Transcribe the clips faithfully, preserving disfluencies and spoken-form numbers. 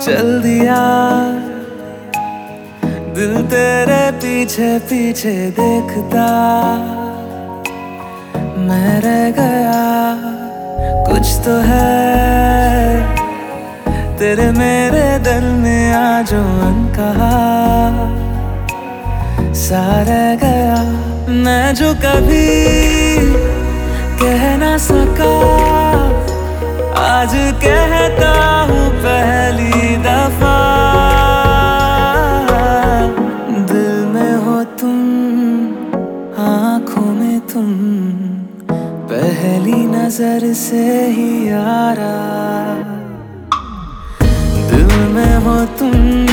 चल दिया दिल तेरे पीछे पीछे देखता, मैं रह गया कुछ तो है तेरे मेरे दरमिया जो अनकहा सा रह गया। मैं जो कभी कह ना सका आज कहता हूँ पहली दफा। दिल में हो तुम, आँखों में तुम, पहली नजर से ही यारा। दिल में हो तुम,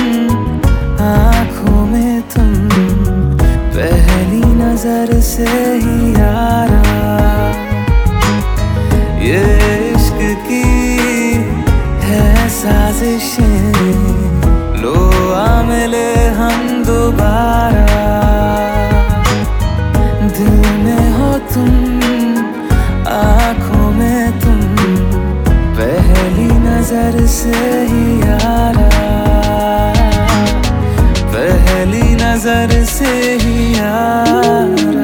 आँखों में तुम, पहली नजर से ही यारा। ये इश्क की है साजिशें, लो आ मिले हम दोबारा। दिल में हो तुम, आँखों में तुम, पहली नजर से ही यारा। पहली नजर से ही यारा।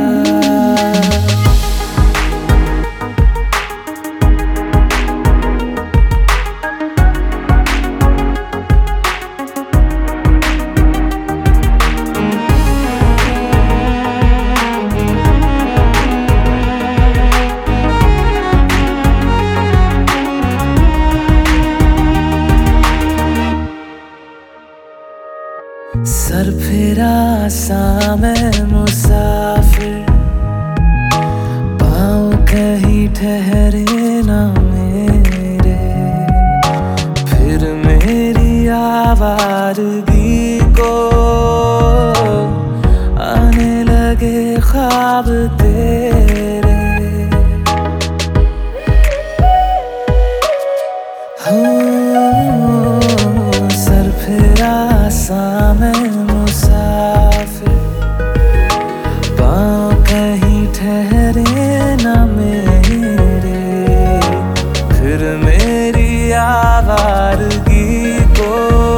सर फिरा सा मैं मुसाफिर, पाँव कहीं ठहरे ना मेरे। फिर मेरी आवारगी को आने लगे ख्वाब तेरे। हूँ सर फिरा सा मैं मुसाफिर, पाँव कहीं ठहरे ना मेरे। फिर मेरी आवारगी को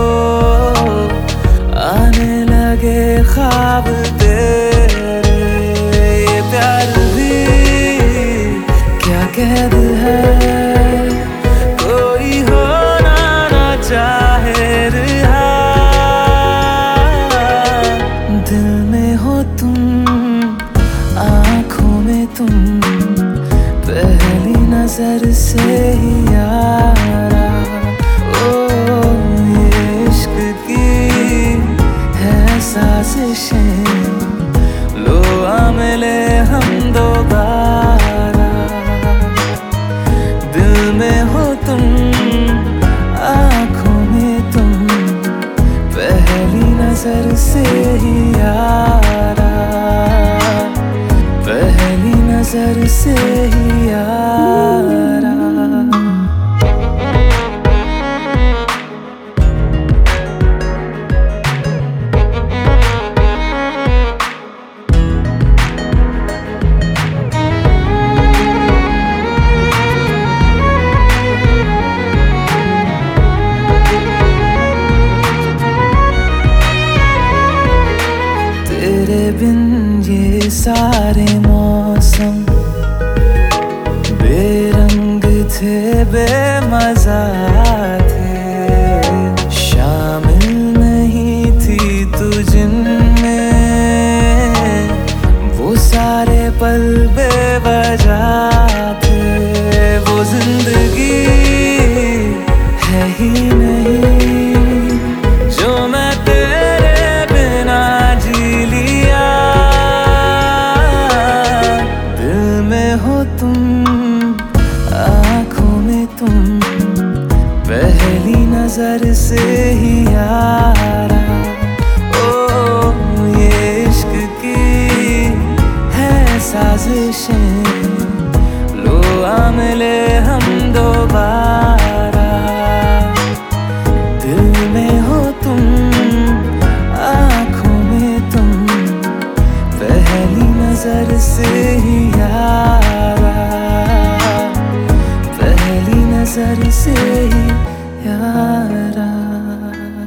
आने लगे ख्वाब तेरे। ये प्यार भी क्या कैद है, कोई होना ना चाहे रिहा। दिल में हो तुम, आँखों में तुम, पहली नजर से ही यारा। ओ ये इश्क की है साजिशें, लो आ मिले हम दोबारा। दिल में हो तुम, आँखों में तुम, पहली नजर से ही यारा। पहली नजर से ही यारा। तेरे बिन ये सारे मौसम बेरंग थे, बेमजा थे। शामिल नहीं थी तू जिनमें, वो सारे पल बेवजह थे। वो जिंदगी है ही नहीं जो मैं तेरे बिना जी लिया। दिल में हो तुम, आँखों में तुम, पहली नजर से ही यारा। ओ ये इश्क की है साजिशें, लो आ मिले हम दोबारा। दिल में हो तुम, आँखों में तुम, पहली नजर से ही यारा। पहली नजर से ही यारा।